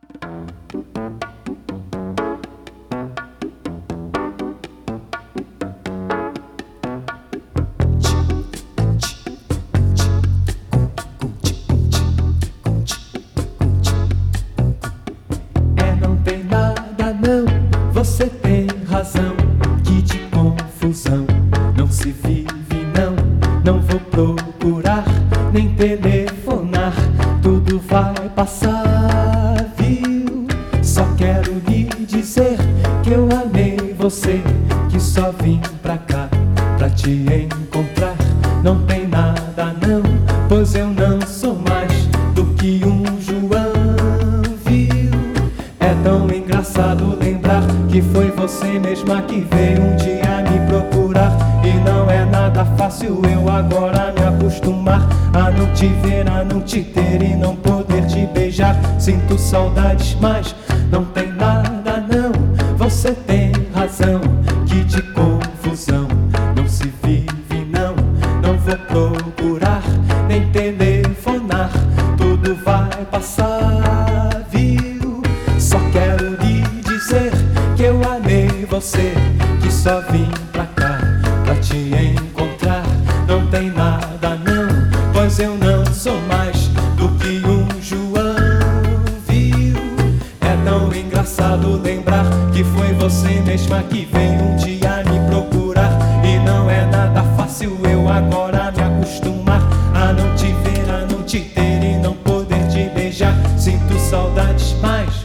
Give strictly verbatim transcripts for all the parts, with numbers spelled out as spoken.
É, não tem nada não, você tem razão. Que de confusão não se vive não. Não vou procurar nem telefonar, tudo vai passar, viu? Só quero lhe dizer que eu amei você, que só vim pra cá pra te encontrar. Não tem nada não, pois eu não sou mais do que um João, viu? É tão engraçado lembrar que foi você mesma que veio um dia me procurar. E não é nada fácil eu agora me acostumar a não te ver, a não te ter e não poder te beijar. Sinto saudades, mas não tem nada não, você tem razão. Que de confusão não se vive não. Não vou procurar nem telefonar, tudo vai passar, viu? Só quero lhe dizer que eu amei você, que só vim pra cá pra te encontrar. Não tem nada não, pois eu não sou mais do que um João, viu? É tão engraçado lembrar que foi você mesma que veio um dia me procurar. E não é nada fácil eu agora me acostumar a não te ver, a não te ter e não poder te beijar. Sinto saudades, mas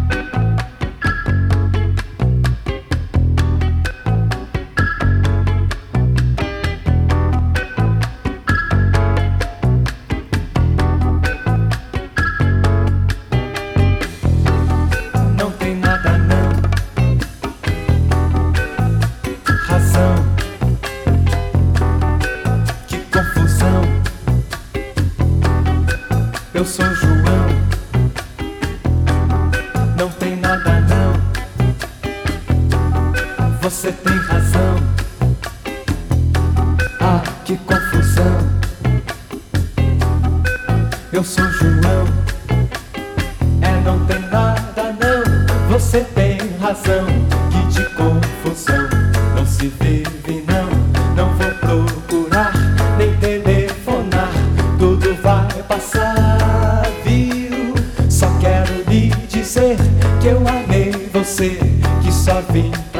não tem nada não. Razão, que confusão. Eu sou João, não tem nada não. Você tem razão. Ah, que confusão. Eu sou João, é, não tem nada não. Você tem razão. Que de confusão não se vive não. Não vou procurar nem telefonar, tudo vai passar, viu? Só quero lhe dizer que eu amei você, que só vim